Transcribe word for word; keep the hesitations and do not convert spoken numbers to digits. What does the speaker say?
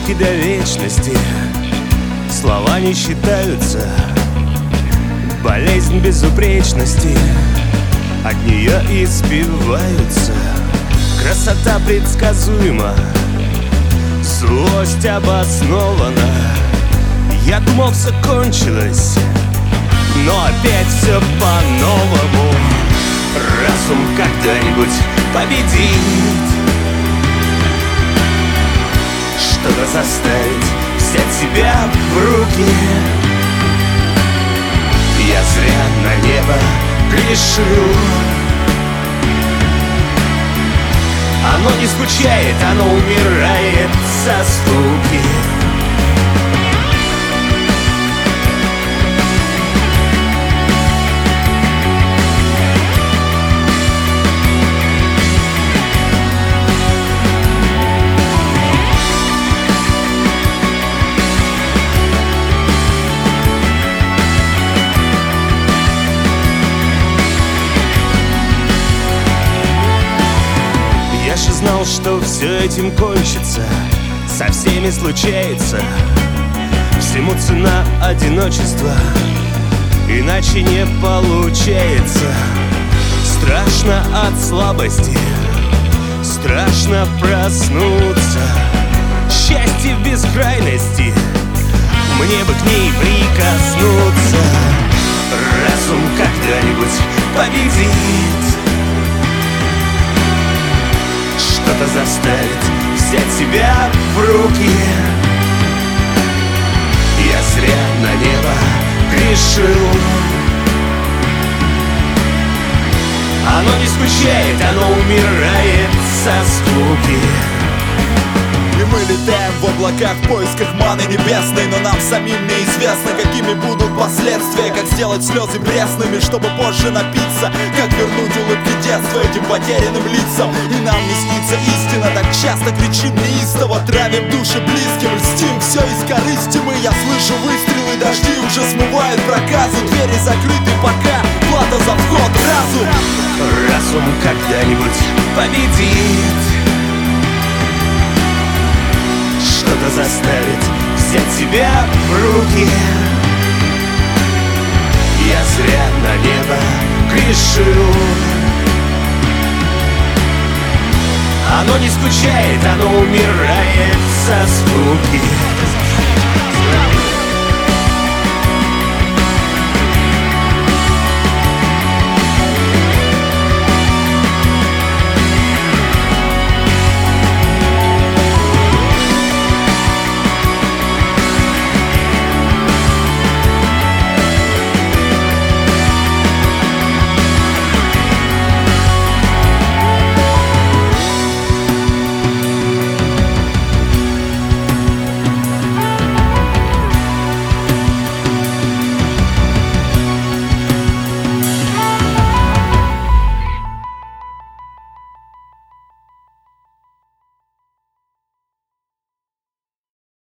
сроки до вечности, слова не считаются. Болезнь безупречности, от нее избиваются. Красота предсказуема, злость обоснована. Я думал, все кончилось, но опять все по-новому. Разум когда-нибудь победит, что-то заставит взять себя в руки. Я зря на небо грешил. Оно не скучает, оно умирает со скуки. Я же знал, что все этим кончится, со всеми случается. Всему цена одиночества, иначе не получается. Страшно от слабости, страшно проснуться. Счастье в бескрайности, мне бы к ней прикоснуться. Разум когда-нибудь победит, что-то заставит взять себя в руки. Я зря на небо грешил. Оно не скучает, оно умирает со скуки. И мы летаем в облаках в поисках маны небесной, но нам самим неизвестно, какими будут последствия. Как сделать слезы пресными, чтобы позже напиться. Как вернуть улыбки детства этим потерянным лицам. И нам не снится истина, так часто кричим неистово. Травим души близким, льстим все из корысти мы. Я слышу выстрелы, дожди уже смывают проказы. Двери закрыты пока, плата за вход. Разум Разум когда-нибудь победит, что-то заставит взять себя в руки. Я зря на небо грешил. Оно не скучает, оно умирает со скуки.